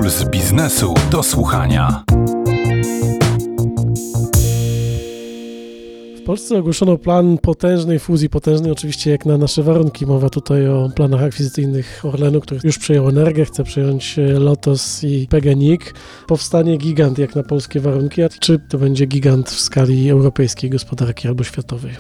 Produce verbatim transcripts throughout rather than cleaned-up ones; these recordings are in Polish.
Z biznesu do słuchania. W Polsce ogłoszono plan potężnej fuzji, potężnej oczywiście jak na nasze warunki. Mowa tutaj o planach akwizycyjnych Orlenu, który już przejął Energę, chce przejąć Lotos i P G N I K. Powstanie gigant jak na polskie warunki, a czy to będzie gigant w skali europejskiej gospodarki albo światowej?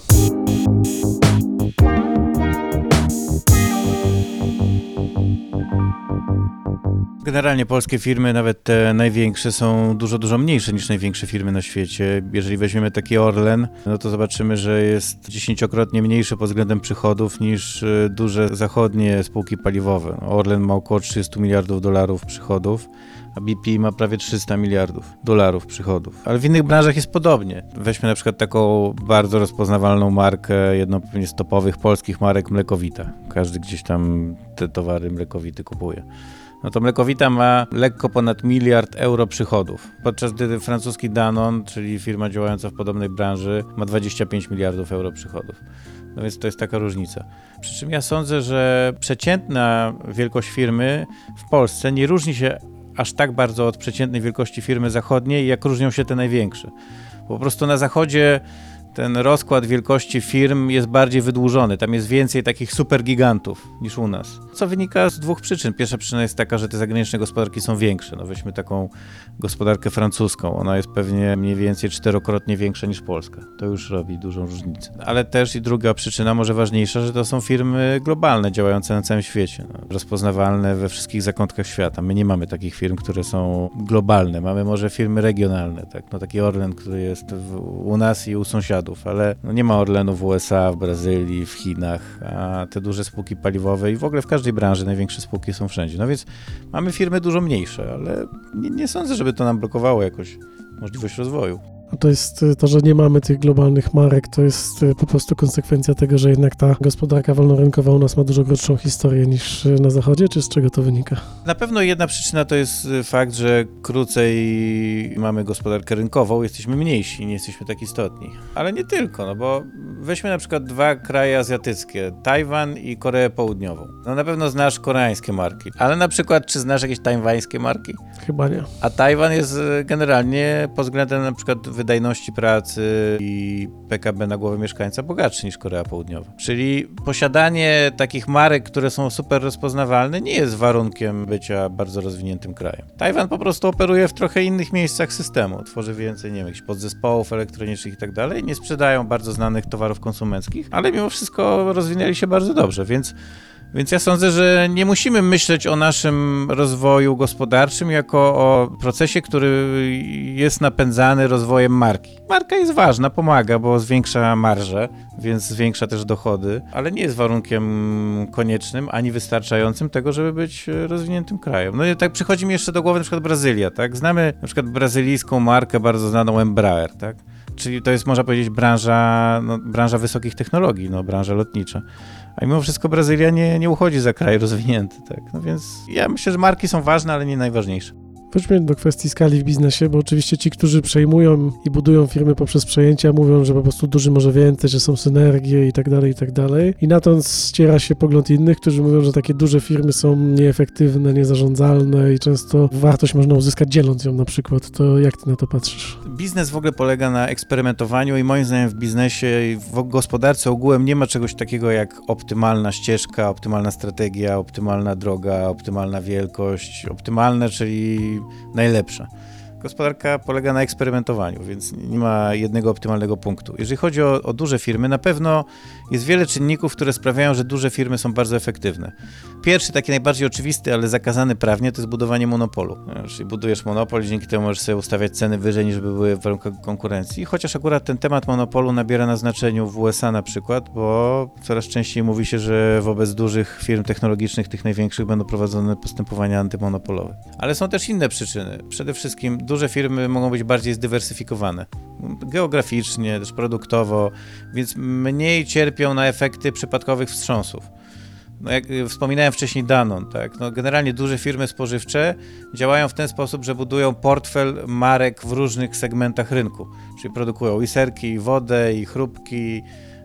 Generalnie polskie firmy, nawet te największe, są dużo, dużo mniejsze niż największe firmy na świecie. Jeżeli weźmiemy taki Orlen, no to zobaczymy, że jest dziesięciokrotnie mniejszy pod względem przychodów niż duże zachodnie spółki paliwowe. Orlen ma około trzysta miliardów dolarów przychodów, a B P ma prawie trzysta miliardów dolarów przychodów. Ale w innych branżach jest podobnie. Weźmy na przykład taką bardzo rozpoznawalną markę, jedną z topowych polskich marek, Mlekowita. Każdy gdzieś tam te towary Mlekowity kupuje. No to Mlekowita ma lekko ponad miliard euro przychodów, podczas gdy francuski Danone, czyli firma działająca w podobnej branży, ma dwadzieścia pięć miliardów euro przychodów. No więc to jest taka różnica. Przy czym ja sądzę, że przeciętna wielkość firmy w Polsce nie różni się aż tak bardzo od przeciętnej wielkości firmy zachodniej, jak różnią się te największe. Po prostu na zachodzie ten rozkład wielkości firm jest bardziej wydłużony. Tam jest więcej takich supergigantów niż u nas. Co wynika z dwóch przyczyn. Pierwsza przyczyna jest taka, że te zagraniczne gospodarki są większe. No weźmy taką gospodarkę francuską. Ona jest pewnie mniej więcej czterokrotnie większa niż Polska. To już robi dużą różnicę. Ale też i druga przyczyna, może ważniejsza, że to są firmy globalne, działające na całym świecie. No, rozpoznawalne we wszystkich zakątkach świata. My nie mamy takich firm, które są globalne. Mamy może firmy regionalne. Tak? No taki Orlen, który jest w, u nas i u sąsiadów. Ale no nie ma Orlenu w U S A, w Brazylii, w Chinach, a te duże spółki paliwowe i w ogóle w każdej branży największe spółki są wszędzie. No więc mamy firmy dużo mniejsze, ale nie, nie sądzę, żeby to nam blokowało jakoś możliwość rozwoju. A to jest to, że nie mamy tych globalnych marek, to jest po prostu konsekwencja tego, że jednak ta gospodarka wolnorynkowa u nas ma dużo krótszą historię niż na zachodzie, czy z czego to wynika? Na pewno jedna przyczyna to jest fakt, że krócej mamy gospodarkę rynkową, jesteśmy mniejsi, nie jesteśmy tak istotni. Ale nie tylko, no bo weźmy na przykład dwa kraje azjatyckie, Tajwan i Koreę Południową. No na pewno znasz koreańskie marki, ale na przykład czy znasz jakieś tajwańskie marki? Chyba nie. A Tajwan jest generalnie pod względem na przykład wydajności pracy i P K B na głowę mieszkańca bogatszy niż Korea Południowa. Czyli posiadanie takich marek, które są super rozpoznawalne, nie jest warunkiem bycia bardzo rozwiniętym krajem. Tajwan po prostu operuje w trochę innych miejscach systemu. Tworzy więcej, nie wiem, jakichś podzespołów elektronicznych i tak dalej. Nie sprzedają bardzo znanych towarów konsumenckich, ale mimo wszystko rozwinęli się bardzo dobrze, więc Więc ja sądzę, że nie musimy myśleć o naszym rozwoju gospodarczym jako o procesie, który jest napędzany rozwojem marki. Marka jest ważna, pomaga, bo zwiększa marżę, więc zwiększa też dochody, ale nie jest warunkiem koniecznym ani wystarczającym tego, żeby być rozwiniętym krajem. No i tak przychodzi mi jeszcze do głowy na przykład Brazylia, tak? Znamy na przykład brazylijską markę bardzo znaną Embraer, tak? Czyli to jest, można powiedzieć, branża, no, branża wysokich technologii, no, branża lotnicza. A mimo wszystko Brazylia nie, nie uchodzi za kraj rozwinięty, tak? No więc ja myślę, że marki są ważne, ale nie najważniejsze. Wróćmy do kwestii skali w biznesie, bo oczywiście ci, którzy przejmują i budują firmy poprzez przejęcia, mówią, że po prostu duży może więcej, że są synergie i tak dalej, i tak dalej. I na to ściera się pogląd innych, którzy mówią, że takie duże firmy są nieefektywne, niezarządzalne i często wartość można uzyskać dzieląc ją na przykład. To jak ty na to patrzysz? Biznes w ogóle polega na eksperymentowaniu i moim zdaniem w biznesie i w gospodarce ogółem nie ma czegoś takiego jak optymalna ścieżka, optymalna strategia, optymalna droga, optymalna wielkość, optymalne, czyli najlepsza. Gospodarka polega na eksperymentowaniu, więc nie ma jednego optymalnego punktu. Jeżeli chodzi o, o duże firmy, na pewno jest wiele czynników, które sprawiają, że duże firmy są bardzo efektywne. Pierwszy, taki najbardziej oczywisty, ale zakazany prawnie, to jest budowanie monopolu. Czyli budujesz monopol, dzięki temu możesz sobie ustawiać ceny wyżej, niż by były w warunkach konkurencji. Chociaż akurat ten temat monopolu nabiera na znaczeniu w U S A na przykład, bo coraz częściej mówi się, że wobec dużych firm technologicznych, tych największych, będą prowadzone postępowania antymonopolowe. Ale są też inne przyczyny. Przede wszystkim duże firmy mogą być bardziej zdywersyfikowane. Geograficznie, też produktowo, więc mniej cierpią na efekty przypadkowych wstrząsów. No jak wspominałem wcześniej Danone, tak? No generalnie duże firmy spożywcze działają w ten sposób, że budują portfel marek w różnych segmentach rynku. Czyli produkują i serki, i wodę, i chrupki,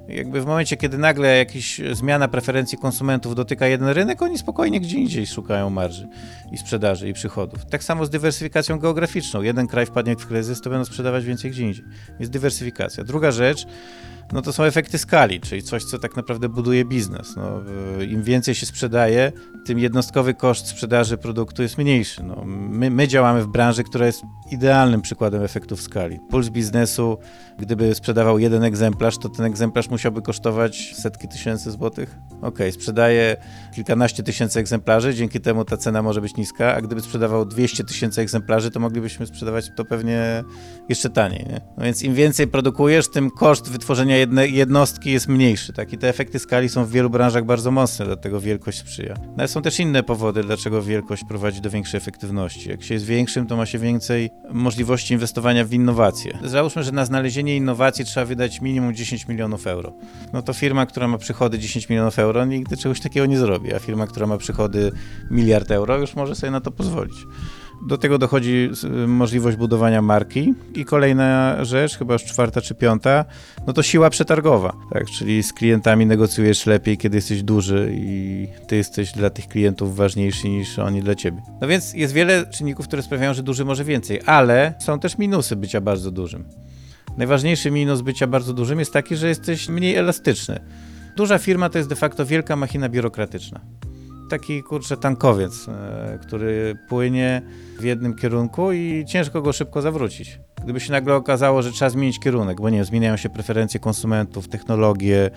Jakby w momencie, kiedy nagle jakaś zmiana preferencji konsumentów dotyka jeden rynek, oni spokojnie gdzie indziej szukają marży i sprzedaży i przychodów. Tak samo z dywersyfikacją geograficzną. Jeden kraj wpadnie w kryzys, to będą sprzedawać więcej gdzie indziej. Jest dywersyfikacja. Druga rzecz, no to są efekty skali, czyli coś, co tak naprawdę buduje biznes. No, im więcej się sprzedaje, tym jednostkowy koszt sprzedaży produktu jest mniejszy. No, my, my działamy w branży, która jest idealnym przykładem efektów skali. Puls biznesu, gdyby sprzedawał jeden egzemplarz, to ten egzemplarz musiałby kosztować setki tysięcy złotych. Okej, okay, sprzedaje kilkanaście tysięcy egzemplarzy, dzięki temu ta cena może być niska, a gdyby sprzedawał dwieście tysięcy egzemplarzy, to moglibyśmy sprzedawać to pewnie jeszcze taniej. Nie? No więc im więcej produkujesz, tym koszt wytworzenia jednej jednostki jest mniejszy. Tak? I te efekty skali są w wielu branżach bardzo mocne, dlatego wielkość sprzyja. No, ale są też inne powody, dlaczego wielkość prowadzi do większej efektywności. Jak się jest większym, to ma się więcej możliwości inwestowania w innowacje. Załóżmy, że na znalezienie innowacji trzeba wydać minimum dziesięć milionów euro. No to firma, która ma przychody dziesięć milionów euro, nigdy czegoś takiego nie zrobi, a firma, która ma przychody miliard euro, już może sobie na to pozwolić. Do tego dochodzi możliwość budowania marki i kolejna rzecz, chyba już czwarta czy piąta, no to siła przetargowa, tak? Czyli z klientami negocjujesz lepiej, kiedy jesteś duży i ty jesteś dla tych klientów ważniejszy niż oni dla ciebie. No więc jest wiele czynników, które sprawiają, że duży może więcej, ale są też minusy bycia bardzo dużym. Najważniejszy minus bycia bardzo dużym jest taki, że jesteś mniej elastyczny. Duża firma to jest de facto wielka machina biurokratyczna. Taki, kurczę, tankowiec, e, który płynie w jednym kierunku i ciężko go szybko zawrócić. Gdyby się nagle okazało, że trzeba zmienić kierunek, bo nie wiem, zmieniają się preferencje konsumentów, technologie,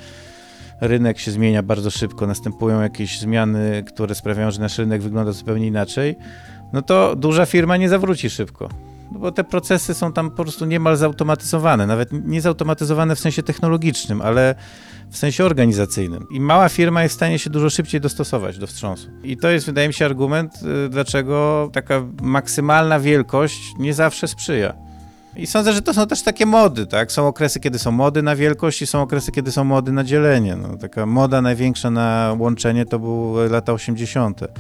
rynek się zmienia bardzo szybko, następują jakieś zmiany, które sprawiają, że nasz rynek wygląda zupełnie inaczej, no to duża firma nie zawróci szybko. No bo te procesy są tam po prostu niemal zautomatyzowane, nawet nie zautomatyzowane w sensie technologicznym, ale w sensie organizacyjnym. I mała firma jest w stanie się dużo szybciej dostosować do wstrząsu. I to jest, wydaje mi się, argument, dlaczego taka maksymalna wielkość nie zawsze sprzyja. I sądzę, że to są też takie mody, tak? Są okresy, kiedy są mody na wielkość i są okresy, kiedy są mody na dzielenie. No, taka moda największa na łączenie to były lata osiemdziesiąte.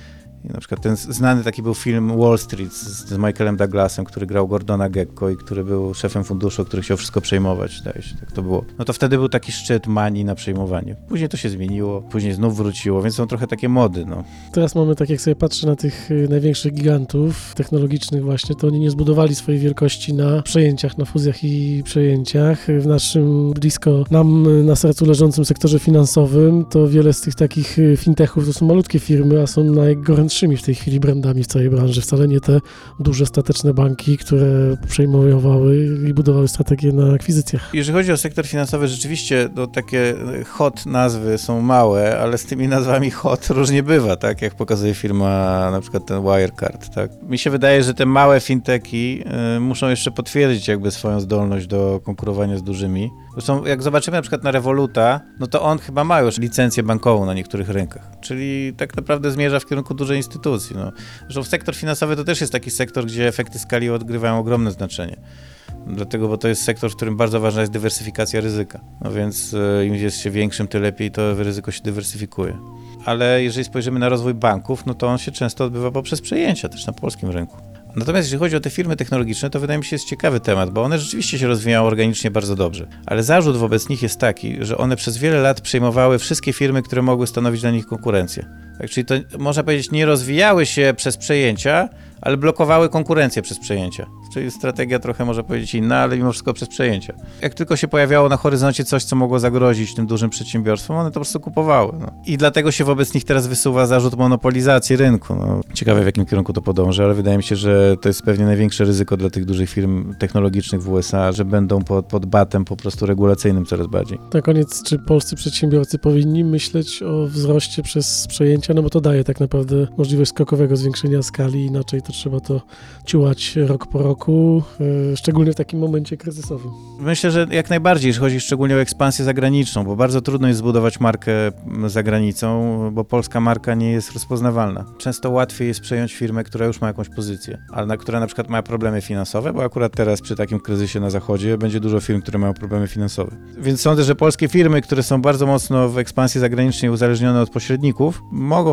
I na przykład ten znany taki był film Wall Street z, z Michaelem Douglasem, który grał Gordona Gekko i który był szefem funduszu, który chciał wszystko przejmować. Wydaje się, tak to było. No to wtedy był taki szczyt manii na przejmowanie. Później to się zmieniło, później znów wróciło, więc są trochę takie mody, no. Teraz mamy, tak jak sobie patrzę na tych y, największych gigantów technologicznych właśnie, to oni nie zbudowali swojej wielkości na przejęciach, na fuzjach i przejęciach. W naszym blisko nam y, na sercu leżącym sektorze finansowym to wiele z tych takich y, fintechów to są malutkie firmy, a są najgorętszymi w tej chwili brandami w całej branży. Wcale nie te duże, stateczne banki, które przejmowały i budowały strategie na akwizycjach. Jeżeli chodzi o sektor finansowy, rzeczywiście no, takie hot nazwy są małe, ale z tymi nazwami hot różnie bywa, tak? Jak pokazuje firma, na przykład ten Wirecard, tak? Mi się wydaje, że te małe fintechy y, muszą jeszcze potwierdzić jakby swoją zdolność do konkurowania z dużymi. Zresztą jak zobaczymy na przykład na Revoluta, no to on chyba ma już licencję bankową na niektórych rynkach, czyli tak naprawdę zmierza w kierunku dużej instytucji. No. Zresztą sektor finansowy to też jest taki sektor, gdzie efekty skali odgrywają ogromne znaczenie. Dlatego, bo to jest sektor, w którym bardzo ważna jest dywersyfikacja ryzyka. No więc im jest się większym, tym lepiej to ryzyko się dywersyfikuje. Ale jeżeli spojrzymy na rozwój banków, no to on się często odbywa poprzez przejęcia też na polskim rynku. Natomiast jeżeli chodzi o te firmy technologiczne, to wydaje mi się jest ciekawy temat, bo one rzeczywiście się rozwijają organicznie bardzo dobrze. Ale zarzut wobec nich jest taki, że one przez wiele lat przejmowały wszystkie firmy, które mogły stanowić dla nich konkurencję. Tak, czyli to można powiedzieć nie rozwijały się przez przejęcia, ale blokowały konkurencję przez przejęcia. Czyli strategia trochę można powiedzieć inna, ale mimo wszystko przez przejęcia. Jak tylko się pojawiało na horyzoncie coś, co mogło zagrozić tym dużym przedsiębiorstwom, one to po prostu kupowały. No. I dlatego się wobec nich teraz wysuwa zarzut monopolizacji rynku. No. Ciekawe, w jakim kierunku to podąży, ale wydaje mi się, że to jest pewnie największe ryzyko dla tych dużych firm technologicznych w U S A, że będą pod, pod batem po prostu regulacyjnym coraz bardziej. Na koniec, czy polscy przedsiębiorcy powinni myśleć o wzroście przez przejęcia? No bo to daje tak naprawdę możliwość skokowego zwiększenia skali, inaczej to trzeba to ciułać rok po roku, yy, szczególnie w takim momencie kryzysowym. Myślę, że jak najbardziej, jeśli chodzi szczególnie o ekspansję zagraniczną, bo bardzo trudno jest zbudować markę za granicą, bo polska marka nie jest rozpoznawalna. Często łatwiej jest przejąć firmę, która już ma jakąś pozycję, ale na która na przykład ma problemy finansowe, bo akurat teraz przy takim kryzysie na zachodzie będzie dużo firm, które mają problemy finansowe. Więc sądzę, że polskie firmy, które są bardzo mocno w ekspansji zagranicznej uzależnione od pośredników, mogą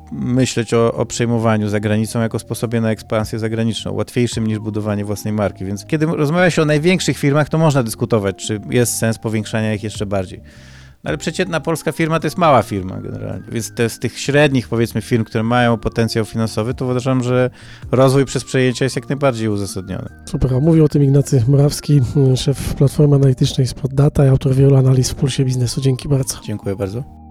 myśleć o, o przejmowaniu za granicą jako sposobie na ekspansję zagraniczną, łatwiejszym niż budowanie własnej marki. Więc kiedy rozmawia się o największych firmach, to można dyskutować, czy jest sens powiększania ich jeszcze bardziej. No ale przeciętna polska firma to jest mała firma generalnie, więc te, z tych średnich, powiedzmy, firm, które mają potencjał finansowy, to uważam, że rozwój przez przejęcia jest jak najbardziej uzasadniony. Super, a mówił o tym Ignacy Morawski, szef Platformy Analitycznej Spot Data i autor wielu analiz w Pulsie Biznesu. Dzięki bardzo. Dziękuję bardzo.